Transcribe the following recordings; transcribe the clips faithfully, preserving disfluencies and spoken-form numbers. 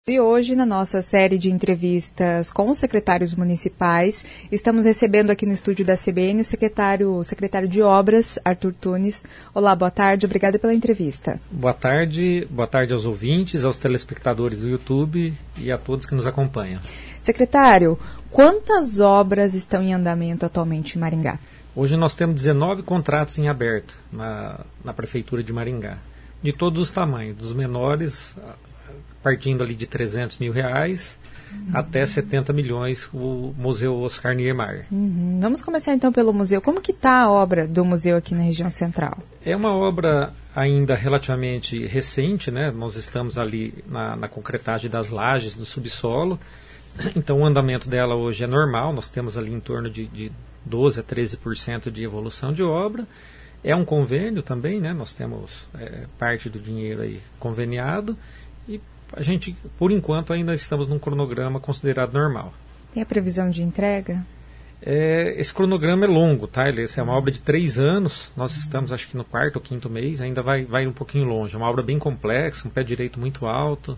E hoje, na nossa série de entrevistas com os secretários municipais, estamos recebendo aqui no estúdio da C B N o secretário, o secretário de Obras, Arthur Tunes. Olá, boa tarde, obrigada pela entrevista. Boa tarde, boa tarde aos ouvintes, aos telespectadores do YouTube e a todos que nos acompanham. Secretário, quantas obras estão em andamento atualmente em Maringá? Hoje nós temos dezenove contratos em aberto na, na Prefeitura de Maringá, de todos os tamanhos, dos menores, partindo ali de trezentos mil reais uhum. até setenta milhões, o Museu Oscar Niemeyer. Uhum. Vamos começar então pelo museu. Como que está a obra do museu aqui na região central? É uma obra ainda relativamente recente, né? Nós estamos ali na, na concretagem das lajes do subsolo, então o andamento dela hoje é normal, nós temos ali em torno de, de doze a treze por cento de evolução de obra. É um convênio também, né? Nós temos é, parte do dinheiro aí conveniado e a gente, por enquanto, ainda estamos num cronograma considerado normal. Tem a previsão de entrega? É, esse cronograma é longo, tá? Essa é uma obra de três anos, nós estamos acho que no quarto ou quinto mês, ainda vai, vai um pouquinho longe. É uma obra bem complexa, um pé direito muito alto.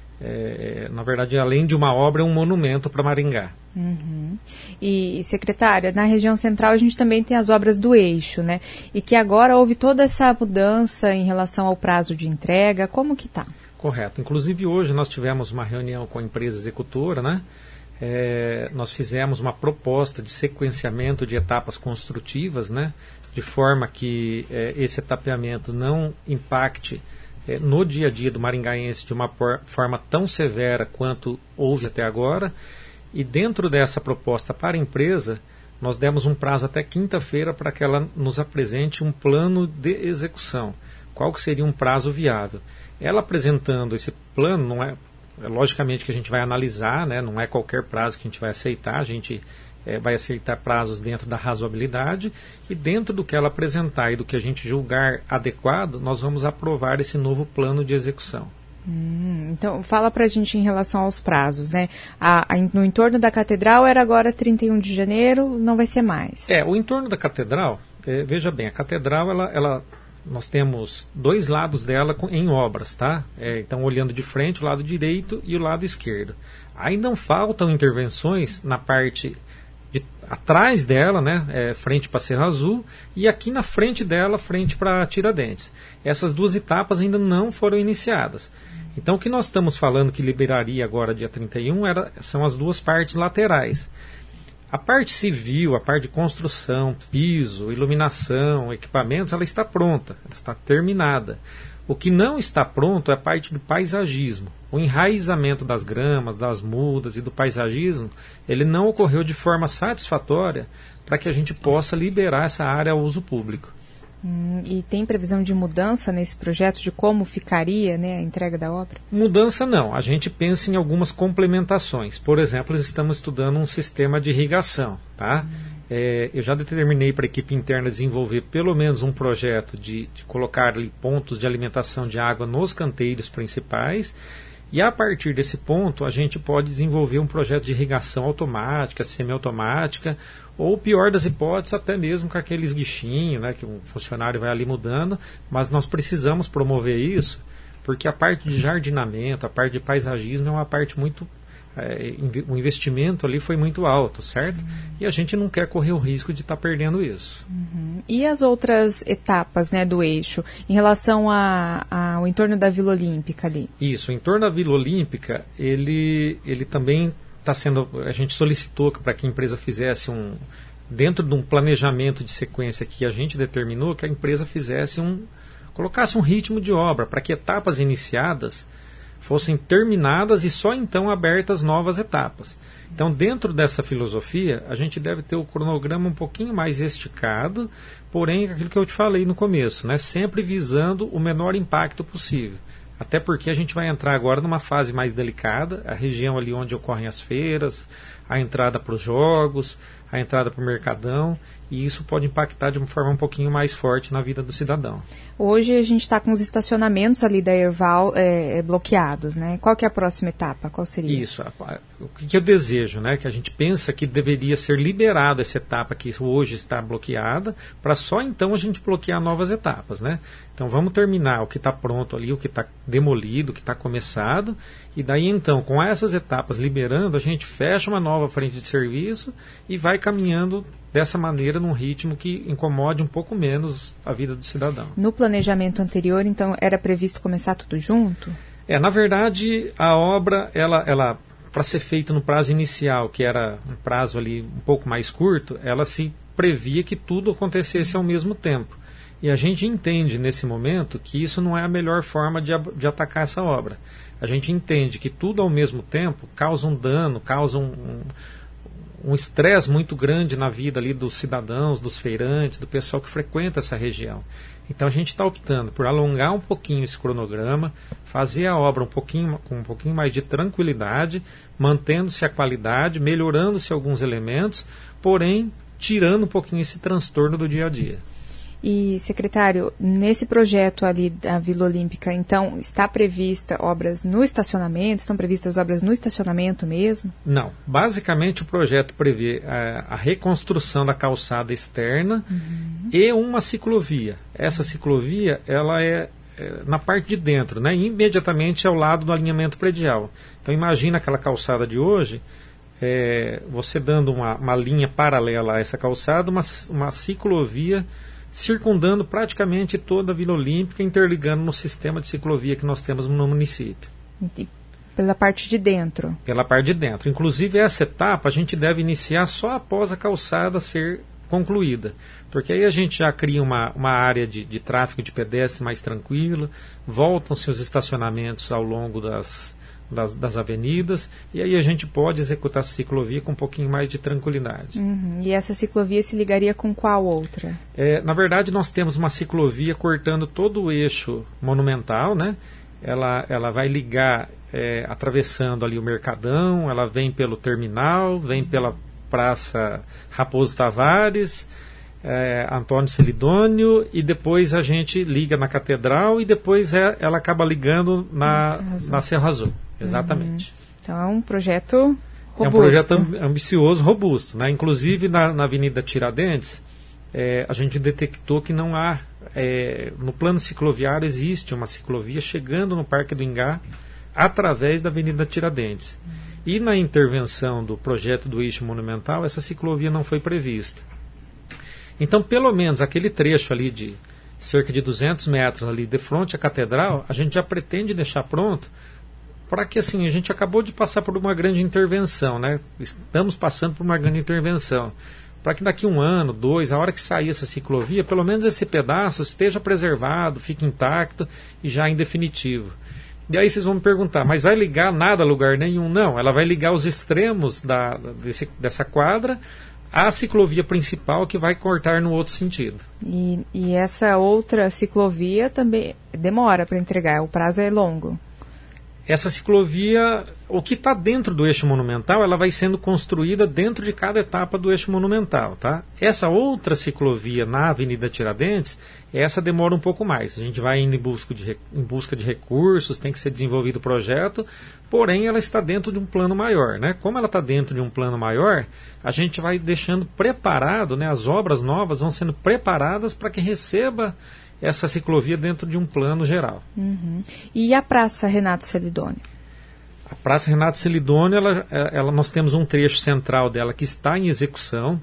É, na verdade, além de uma obra, é um monumento para Maringá. Uhum. E, secretária, na região central a gente também tem as obras do eixo, né? E que agora houve toda essa mudança em relação ao prazo de entrega. Como que está? Correto. Inclusive hoje nós tivemos uma reunião com a empresa executora, né? É, nós fizemos uma proposta de sequenciamento de etapas construtivas, né? De forma que é, esse etapeamento não impacte é, no dia a dia do maringaense de uma por, forma tão severa quanto houve até agora. E dentro dessa proposta para a empresa, nós demos um prazo até quinta-feira para que ela nos apresente um plano de execução. Qual que seria um prazo viável? Ela apresentando esse plano, não é, é logicamente que a gente vai analisar, né, não é qualquer prazo que a gente vai aceitar, a gente é, vai aceitar prazos dentro da razoabilidade e dentro do que ela apresentar e do que a gente julgar adequado, nós vamos aprovar esse novo plano de execução. Hum, então, fala pra gente em relação aos prazos, né? A, a, no entorno da Catedral era agora trinta e um de janeiro, não vai ser mais. É, o entorno da Catedral, é, veja bem, a Catedral, ela... ela nós temos dois lados dela em obras, tá? É, então, olhando de frente, o lado direito e o lado esquerdo. Aí não faltam intervenções na parte de atrás dela, né? É, frente para Cerro Azul, e aqui na frente dela, frente para Tiradentes. Essas duas etapas ainda não foram iniciadas. Então, o que nós estamos falando que liberaria agora dia trinta e um era, são as duas partes laterais. A parte civil, a parte de construção, piso, iluminação, equipamentos, ela está pronta, ela está terminada. O que não está pronto é a parte do paisagismo. O enraizamento das gramas, das mudas e do paisagismo, ele não ocorreu de forma satisfatória para que a gente possa liberar essa área ao uso público. Hum, e tem previsão de mudança nesse projeto, de como ficaria, né, a entrega da obra? Mudança não, a gente pensa em algumas complementações. Por exemplo, estamos estudando um sistema de irrigação. Tá? Hum. É, eu já determinei para a equipe interna desenvolver pelo menos um projeto de, de colocar ali pontos de alimentação de água nos canteiros principais. E a partir desse ponto, a gente pode desenvolver um projeto de irrigação automática, semiautomática, ou pior das hipóteses, até mesmo com aquele esguichinho, né, que um funcionário vai ali mudando, mas nós precisamos promover isso, porque a parte de jardinamento, a parte de paisagismo é uma parte muito... É, o investimento ali foi muito alto, certo? Uhum. E a gente não quer correr o risco de estar tá perdendo isso. Uhum. E as outras etapas, né, do eixo, em relação a, a, ao entorno da Vila Olímpica ali? Isso, o entorno da Vila Olímpica, ele, ele também está sendo... A gente solicitou para que a empresa fizesse um... Dentro de um planejamento de sequência que a gente determinou, que a empresa fizesse um... Colocasse um ritmo de obra, para que etapas iniciadas fossem terminadas e só então abertas novas etapas. Então, dentro dessa filosofia, a gente deve ter o cronograma um pouquinho mais esticado, porém, aquilo que eu te falei no começo, né, sempre visando o menor impacto possível. Até porque a gente vai entrar agora numa fase mais delicada, a região ali onde ocorrem as feiras, a entrada para os jogos, a entrada para o mercadão, e isso pode impactar de uma forma um pouquinho mais forte na vida do cidadão. Hoje a gente está com os estacionamentos ali da Erval é, bloqueados, né? Qual que é a próxima etapa? Qual seria? Isso, o que eu desejo, né? Que a gente pensa que deveria ser liberada essa etapa que hoje está bloqueada, para só então a gente bloquear novas etapas, né? Então vamos terminar o que está pronto ali, o que está demolido, o que está começado, E daí então, com essas etapas liberando, a gente fecha uma nova frente de serviço e vai caminhando dessa maneira num ritmo que incomode um pouco menos a vida do cidadão. No planejamento anterior, então, era previsto começar tudo junto? É, na verdade, a obra, ela, ela para ser feita no prazo inicial, que era um prazo ali um pouco mais curto, ela se previa que tudo acontecesse ao mesmo tempo. E a gente entende nesse momento que isso não é a melhor forma de, de atacar essa obra. A gente entende que tudo ao mesmo tempo causa um dano, causa um um estresse muito grande na vida ali dos cidadãos, dos feirantes, do pessoal que frequenta essa região. Então a gente está optando por alongar um pouquinho esse cronograma, fazer a obra um pouquinho, com um pouquinho mais de tranquilidade, mantendo-se a qualidade, melhorando-se alguns elementos, porém tirando um pouquinho esse transtorno do dia a dia. E, secretário, nesse projeto ali da Vila Olímpica, então, está prevista obras no estacionamento? Estão previstas obras no estacionamento mesmo? Não. Basicamente, o projeto prevê a, a reconstrução da calçada externa uhum. e uma ciclovia. Essa ciclovia, ela é, é na parte de dentro, né, imediatamente ao lado do alinhamento predial. Então, imagina aquela calçada de hoje, é, você dando uma, uma linha paralela a essa calçada, uma, uma ciclovia circundando praticamente toda a Vila Olímpica, interligando no sistema de ciclovia que nós temos no município. E pela parte de dentro? Pela parte de dentro. Inclusive, essa etapa a gente deve iniciar só após a calçada ser concluída, porque aí a gente já cria uma, uma área de, de tráfego de pedestre mais tranquila, voltam-se os estacionamentos ao longo das... Das, das avenidas, e aí a gente pode executar a ciclovia com um pouquinho mais de tranquilidade. Uhum. E essa ciclovia se ligaria com qual outra? É, na verdade, nós temos uma ciclovia cortando todo o eixo monumental, né? Ela, ela vai ligar, é, atravessando ali o Mercadão, ela vem pelo terminal, vem pela Praça Raposo Tavares, é, Antônio Celidônio, e depois a gente liga na Catedral, e depois é, ela acaba ligando na, na Serra Azul. Exatamente. Uhum. Então é um projeto robusto. É um projeto ambicioso, robusto, né? Inclusive na, na Avenida Tiradentes, é, a gente detectou que não há, é, no plano cicloviário existe uma ciclovia chegando no Parque do Ingá através da Avenida Tiradentes. Uhum. E na intervenção do projeto do eixo monumental, essa ciclovia não foi prevista. Então, pelo menos aquele trecho ali de cerca de duzentos metros ali de frente à Catedral, a gente já pretende deixar pronto, para que assim, a gente acabou de passar por uma grande intervenção, né? Estamos passando por uma grande intervenção, para que daqui um ano, dois, a hora que sair essa ciclovia, pelo menos esse pedaço esteja preservado, fique intacto e já em definitivo. E aí vocês vão me perguntar, mas vai ligar nada a lugar nenhum? Não, ela vai ligar os extremos da, desse, dessa quadra à ciclovia principal, que vai cortar no outro sentido. E, e essa outra ciclovia também demora para entregar, o prazo é longo? Essa ciclovia, o que está dentro do eixo monumental, ela vai sendo construída dentro de cada etapa do eixo monumental, tá? Essa outra ciclovia na Avenida Tiradentes, essa demora um pouco mais. A gente vai indo em busca de, em busca de recursos, tem que ser desenvolvido o projeto, porém ela está dentro de um plano maior, né? Como ela está dentro de um plano maior, a gente vai deixando preparado, né? As obras novas vão sendo preparadas para que receba essa ciclovia dentro de um plano geral. Uhum. E a Praça Renato Celidônio? A Praça Renato Celidônio, ela, ela, nós temos um trecho central dela que está em execução.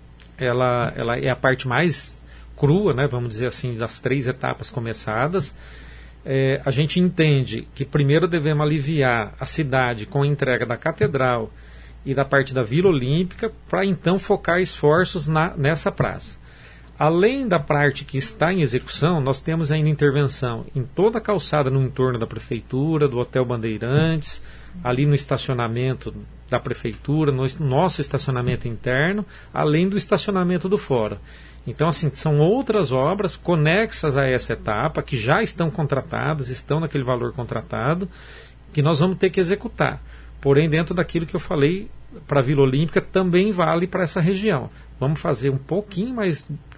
Ela, ela é a parte mais crua, né, vamos dizer assim, das três etapas começadas. É, a gente entende que primeiro devemos aliviar a cidade com a entrega da Catedral e da parte da Vila Olímpica, para então focar esforços na, nessa praça. Além da parte que está em execução, nós temos ainda intervenção em toda a calçada no entorno da Prefeitura, do Hotel Bandeirantes, ali no estacionamento da Prefeitura, no nosso estacionamento interno, além do estacionamento do fórum. Então, assim, são outras obras conexas a essa etapa, que já estão contratadas, estão naquele valor contratado, que nós vamos ter que executar. Porém, dentro daquilo que eu falei para a Vila Olímpica, também vale para essa região. Vamos fazer um pouquinho mais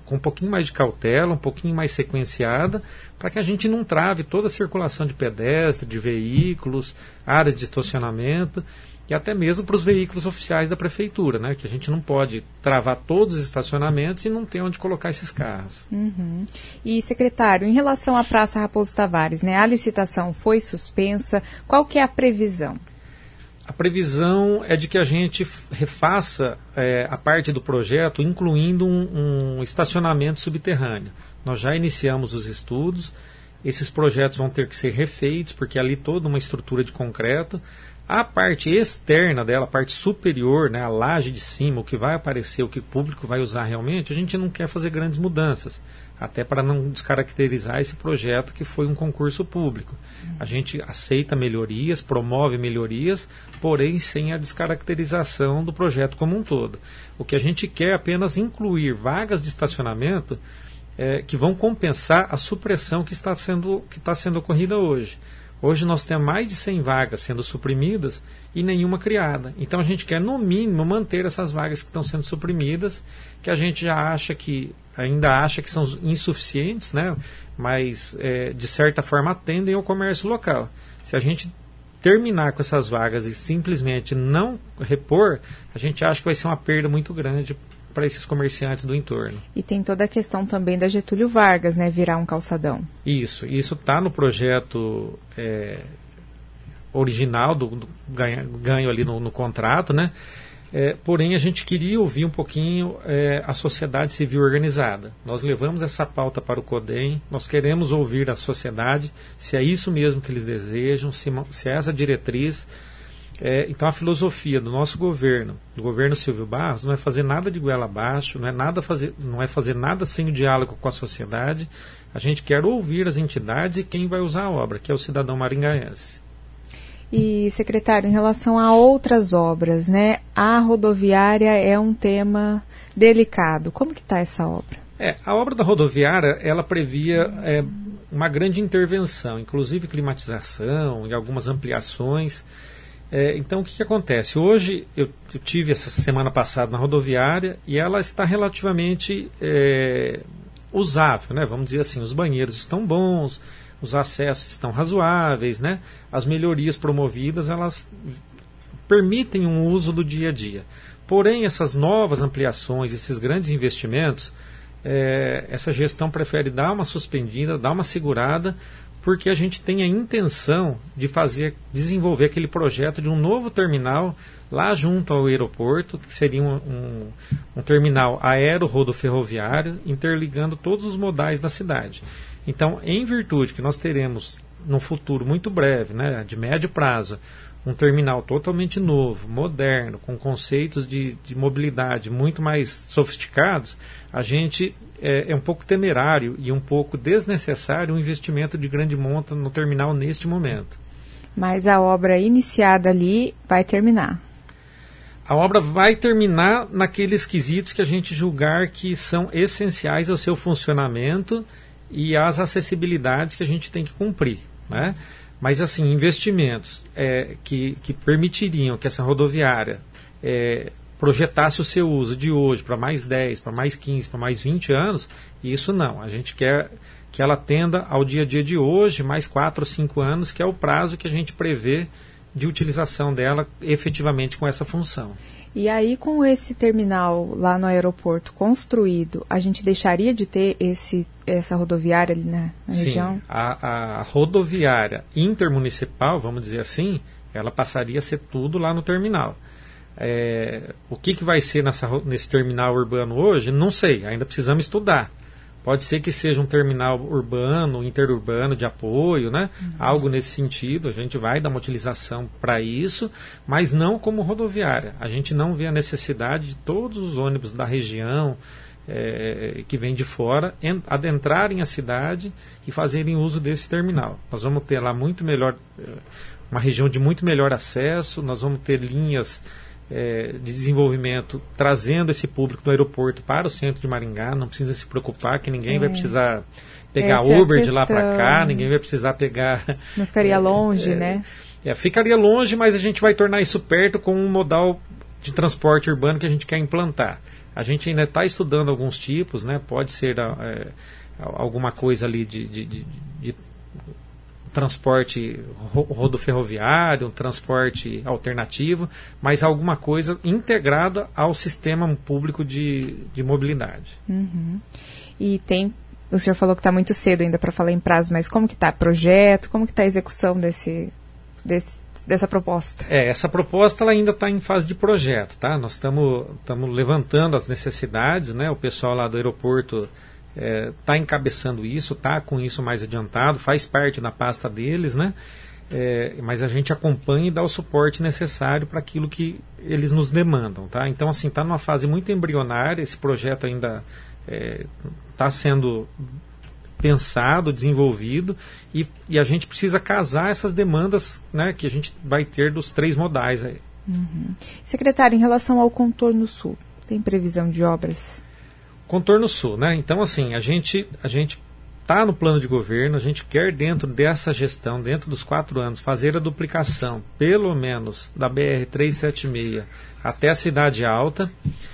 com um pouquinho mais de cautela, um pouquinho mais sequenciada, para que a gente não trave toda a circulação de pedestres, de veículos, áreas de estacionamento, e até mesmo para os veículos oficiais da prefeitura, né? Que a gente não pode travar todos os estacionamentos e não ter onde colocar esses carros. Uhum. E, secretário, em relação à Praça Raposo Tavares, né? A licitação foi suspensa, qual que é a previsão? A previsão é de que a gente refaça é, a parte do projeto, incluindo um, um estacionamento subterrâneo. Nós já iniciamos os estudos, esses projetos vão ter que ser refeitos, porque ali toda uma estrutura de concreto. A parte externa dela, a parte superior, né, a laje de cima, o que vai aparecer, o que o público vai usar realmente, a gente não quer fazer grandes mudanças, até para não descaracterizar esse projeto que foi um concurso público. A gente aceita melhorias, promove melhorias, porém sem a descaracterização do projeto como um todo. O que a gente quer é apenas incluir vagas de estacionamento é, que vão compensar a supressão que está sendo, que está sendo ocorrida hoje. Hoje nós temos mais de cem vagas sendo suprimidas e nenhuma criada. Então a gente quer, no mínimo, manter essas vagas que estão sendo suprimidas, que a gente já acha que, ainda acha que são insuficientes, né? Mas é, de certa forma atendem ao comércio local. Se a gente terminar com essas vagas e simplesmente não repor, a gente acha que vai ser uma perda muito grande para esses comerciantes do entorno. E tem toda a questão também da Getúlio Vargas, né, virar um calçadão. Isso, isso está no projeto é, original, do, do ganho, ganho ali no, no contrato, né? É, porém, a gente queria ouvir um pouquinho é, a sociedade civil organizada. Nós levamos essa pauta para o CODEM, nós queremos ouvir a sociedade, se é isso mesmo que eles desejam, se, se é essa diretriz. É, então a filosofia do nosso governo, do governo Silvio Barros, não é fazer nada de goela abaixo, não é, nada fazer, não é fazer nada sem o diálogo com a sociedade. A gente quer ouvir as entidades e quem vai usar a obra, que é o cidadão maringaense. E, secretário, em relação a outras obras, né, a rodoviária é um tema delicado. Como que está essa obra? É, a obra da rodoviária, ela previa é, uma grande intervenção, inclusive climatização e algumas ampliações. É, então, o que, que acontece? Hoje, eu, eu tive essa semana passada na rodoviária e ela está relativamente é, usável, né? Vamos dizer assim, os banheiros estão bons, os acessos estão razoáveis, né? As melhorias promovidas, elas permitem um uso do dia a dia. Porém, essas novas ampliações, esses grandes investimentos, é, essa gestão prefere dar uma suspendida, dar uma segurada, porque a gente tem a intenção de fazer, desenvolver aquele projeto de um novo terminal lá junto ao aeroporto, que seria um, um, um terminal aero-rodoferroviário, interligando todos os modais da cidade. Então, em virtude que nós teremos, num futuro muito breve, né, de médio prazo, um terminal totalmente novo, moderno, com conceitos de, de mobilidade muito mais sofisticados, a gente é, é um pouco temerário e um pouco desnecessário um investimento de grande monta no terminal neste momento. Mas a obra iniciada ali vai terminar. A obra vai terminar naqueles quesitos que a gente julgar que são essenciais ao seu funcionamento e às acessibilidades que a gente tem que cumprir, né? Mas, assim, investimentos é, que, que permitiriam que essa rodoviária é, projetasse o seu uso de hoje para mais dez, para mais quinze, para mais vinte anos, isso não. A gente quer que ela atenda ao dia a dia de hoje, mais quatro ou cinco anos, que é o prazo que a gente prevê de utilização dela efetivamente com essa função. E aí, com esse terminal lá no aeroporto construído, a gente deixaria de ter esse, essa rodoviária ali na, na Sim, região? A, a rodoviária intermunicipal, vamos dizer assim, ela passaria a ser tudo lá no terminal. É, o que, que vai ser nessa, nesse terminal urbano hoje, não sei, ainda precisamos estudar. Pode ser que seja um terminal urbano, interurbano de apoio, né? Uhum. Algo nesse sentido, a gente vai dar uma utilização para isso, mas não como rodoviária. A gente não vê a necessidade de todos os ônibus da região é, que vêm de fora adentrarem a cidade e fazerem uso desse terminal. Nós vamos ter lá muito melhor, uma região de muito melhor acesso, nós vamos ter linhas É, de desenvolvimento, trazendo esse público do aeroporto para o centro de Maringá. Não precisa se preocupar que ninguém é. vai precisar pegar Essa Uber é de lá para cá, ninguém vai precisar pegar... Não ficaria é, longe, é, né? É, ficaria longe, mas a gente vai tornar isso perto com um modal de transporte urbano que a gente quer implantar. A gente ainda está estudando alguns tipos, né? Pode ser é, alguma coisa ali de, de, de, de transporte rodoferroviário, um transporte alternativo, mas alguma coisa integrada ao sistema público de, de mobilidade. Uhum. E tem, o senhor falou que está muito cedo ainda para falar em prazo, mas como que está projeto, como que está a execução desse, desse dessa proposta? É, essa proposta ela ainda está em fase de projeto, tá? Nós estamos levantando as necessidades, né? O pessoal lá do aeroporto está é, encabeçando isso, está com isso mais adiantado, faz parte da pasta deles, né? É, mas a gente acompanha e dá o suporte necessário para aquilo que eles nos demandam, tá? Então, assim, está numa fase muito embrionária, esse projeto ainda está é, sendo pensado, desenvolvido, e, e a gente precisa casar essas demandas, né, que a gente vai ter dos três modais aí. Uhum. Secretário, em relação ao Contorno Sul, tem previsão de obras? Contorno Sul, né? Então, assim, a gente a gente está no plano de governo, a gente quer, dentro dessa gestão, dentro dos quatro anos, fazer a duplicação, pelo menos, da B R trezentos e setenta e seis até a Cidade Alta.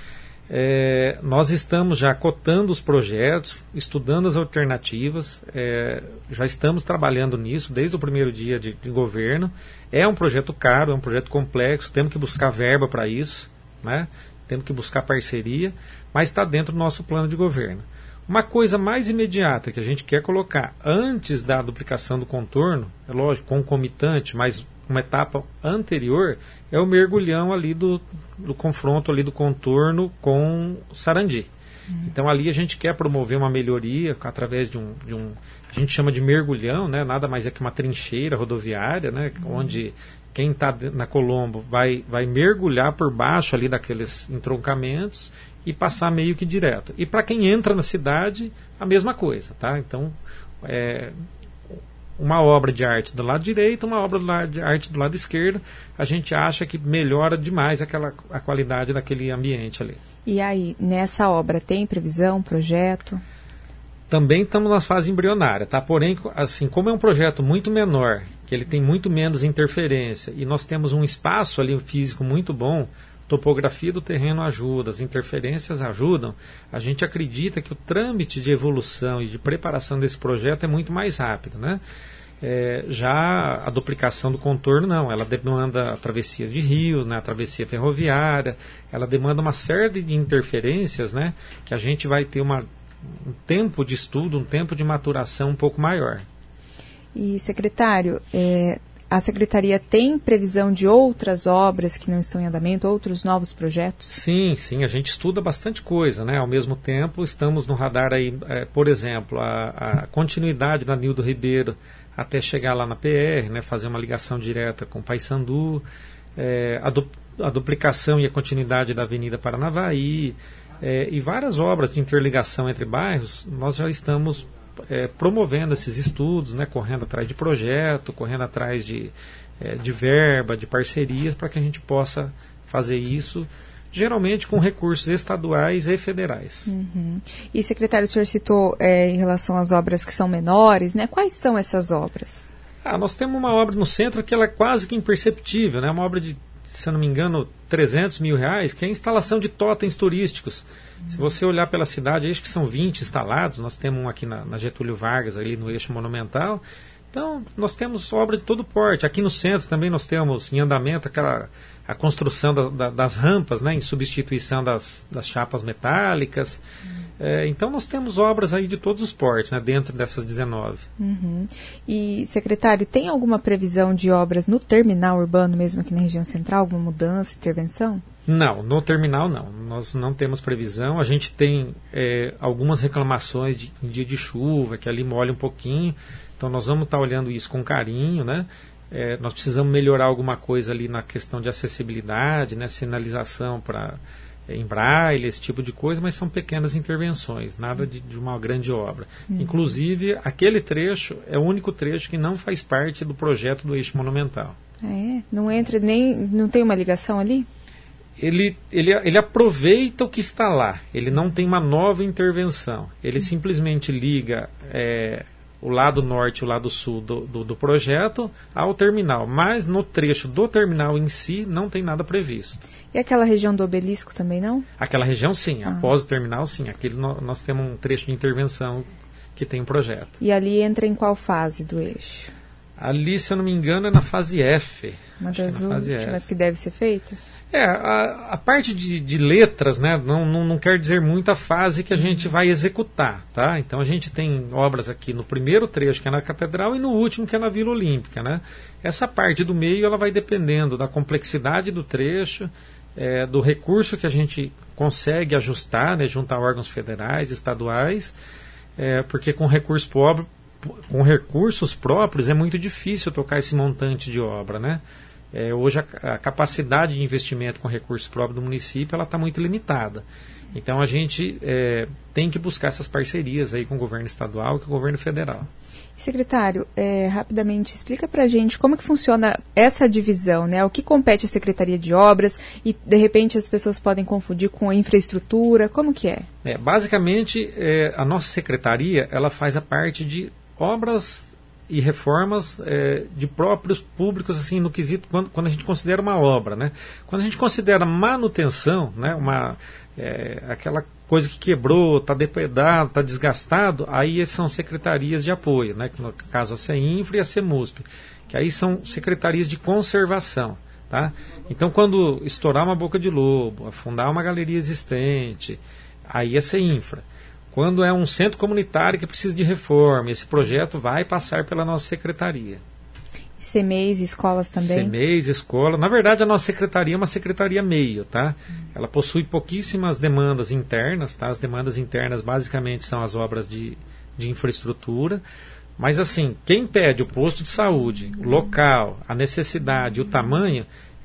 É, nós estamos já cotando os projetos, estudando as alternativas, é, já estamos trabalhando nisso desde o primeiro dia de, de governo. É um projeto caro, é um projeto complexo, temos que buscar verba para isso, né? Temos que buscar parceria, mas está dentro do nosso plano de governo. Uma coisa mais imediata que a gente quer colocar antes da duplicação do contorno, é lógico, concomitante, mas uma etapa anterior, é o mergulhão ali do, do confronto ali do contorno com Sarandi. Uhum. Então ali a gente quer promover uma melhoria através de um, de um a gente chama de mergulhão, né? Nada mais é que uma trincheira rodoviária, né? Uhum. Onde quem está na Colombo vai, vai mergulhar por baixo ali daqueles entroncamentos e passar meio que direto. E para quem entra na cidade, a mesma coisa, tá? Então, é, uma obra de arte do lado direito, uma obra de arte do lado esquerdo, a gente acha que melhora demais aquela, a qualidade daquele ambiente ali. E aí, nessa obra, tem previsão, projeto? Também estamos na fase embrionária, tá? Porém, assim, como é um projeto muito menor, que ele tem muito menos interferência, e nós temos um espaço ali físico muito bom, topografia do terreno ajuda, as interferências ajudam, a gente acredita que o trâmite de evolução e de preparação desse projeto é muito mais rápido, né? É, já a duplicação do contorno não, ela demanda travessias de rios, né, a travessia ferroviária, ela demanda uma série de interferências, né, que a gente vai ter uma, um tempo de estudo, um tempo de maturação um pouco maior. E, secretário, é, a Secretaria tem previsão de outras obras que não estão em andamento, outros novos projetos? Sim, sim, a gente estuda bastante coisa, né? Ao mesmo tempo, estamos no radar aí, é, por exemplo, a, a continuidade da Nildo Ribeiro até chegar lá na P R, né? Fazer uma ligação direta com Paissandu, é, a, du, a duplicação e a continuidade da Avenida Paranavaí, é, e várias obras de interligação entre bairros, nós já estamos É, promovendo esses estudos, né, correndo atrás de projeto, correndo atrás de, é, de verba, de parcerias, para que a gente possa fazer isso, geralmente com recursos estaduais e federais. Uhum. E, secretário, o senhor citou é, em relação às obras que são menores, né? Quais são essas obras? Ah, nós temos uma obra no centro que ela é quase que imperceptível, né? Uma obra de, se eu não me engano, trezentos mil reais, que é a instalação de totens turísticos. Se você olhar pela cidade, acho que são vinte instalados, nós temos um aqui na, na Getúlio Vargas, ali no eixo monumental. Então, nós temos obra de todo porte. Aqui no centro também nós temos em andamento aquela, a construção da, da, das rampas, né, em substituição das, das chapas metálicas. Uhum. É, então, nós temos obras aí de todos os portes, né, dentro dessas dezenove. Uhum. E, secretário, tem alguma previsão de obras no terminal urbano, mesmo aqui na região central? Alguma mudança, intervenção? Não, no terminal não. Nós não temos previsão. A gente tem é, algumas reclamações de, em dia de chuva, que ali molha um pouquinho. Então nós vamos estar olhando isso com carinho, né? É, nós precisamos melhorar alguma coisa ali na questão de acessibilidade, né? Sinalização para é, em braille, esse tipo de coisa, mas são pequenas intervenções, nada de, de uma grande obra. Uhum. Inclusive, aquele trecho é o único trecho que não faz parte do projeto do eixo monumental. É? Não entra nem... não tem uma ligação ali? Ele, ele, ele aproveita o que está lá, ele não tem uma nova intervenção, ele simplesmente liga é, o lado norte e o lado sul do, do, do projeto ao terminal, mas no trecho do terminal em si não tem nada previsto. E aquela região do obelisco também não? Aquela região sim, ah. após o terminal sim, aquele no, nós temos um trecho de intervenção que tem um projeto. E ali entra em qual fase do eixo? Ali, se eu não me engano, é na fase F. Uma das últimas que deve ser feitas? É, a, a parte de, de letras, né, não, não, não quer dizer muito a fase que a gente vai executar, tá? Então a gente tem obras aqui no primeiro trecho, que é na Catedral, e no último, que é na Vila Olímpica, né? Essa parte do meio, ela vai dependendo da complexidade do trecho, é, do recurso que a gente consegue ajustar, né, junto a órgãos federais, estaduais, é, porque com recurso pobre, com recursos próprios é muito difícil tocar esse montante de obra, né? É, hoje a, a capacidade de investimento com recursos próprios do município ela está muito limitada. Então a gente é, tem que buscar essas parcerias aí com o governo estadual e com o governo federal. Secretário, é, rapidamente explica para a gente como que funciona essa divisão, né? O que compete à Secretaria de Obras e de repente as pessoas podem confundir com a infraestrutura, como que é? É basicamente é, a nossa secretaria ela faz a parte de obras e reformas é, de próprios públicos, assim, no quesito, quando, quando a gente considera uma obra, né? Quando a gente considera manutenção, né, uma, é, aquela coisa que quebrou, está depredado, está desgastado, aí são secretarias de apoio, né, que no caso a CEINFRA e a CEMUSP, que aí são secretarias de conservação, tá? Então, quando estourar uma boca de lobo, afundar uma galeria existente, aí é CEINFRA. Quando é um centro comunitário que precisa de reforma, esse projeto vai passar pela nossa secretaria. CEMEIs, escolas também? CEMEIs, escola. Na verdade, a nossa secretaria é uma secretaria meio, tá? Hum. Ela possui pouquíssimas demandas internas, tá? As demandas internas basicamente são as obras de, de infraestrutura. Mas assim, quem pede o posto de saúde, o local, a necessidade, o tamanho,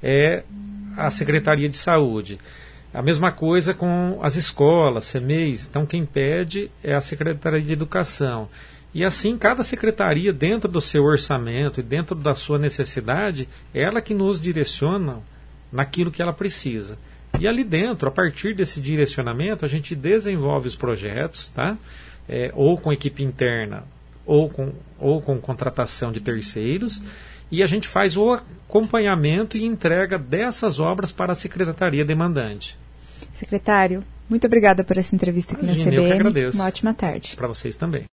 é a Secretaria de Saúde. A mesma coisa com as escolas, CEMEIs. Então, quem pede é a Secretaria de Educação. E assim, cada secretaria, dentro do seu orçamento e dentro da sua necessidade, ela que nos direciona naquilo que ela precisa. E ali dentro, a partir desse direcionamento, a gente desenvolve os projetos, tá? É, ou com equipe interna, ou com, ou com contratação de terceiros, e a gente faz o acompanhamento e entrega dessas obras para a secretaria demandante. Secretário, muito obrigada por essa entrevista aqui Imagina, na C B N. Eu que agradeço. Uma ótima tarde. Para vocês também.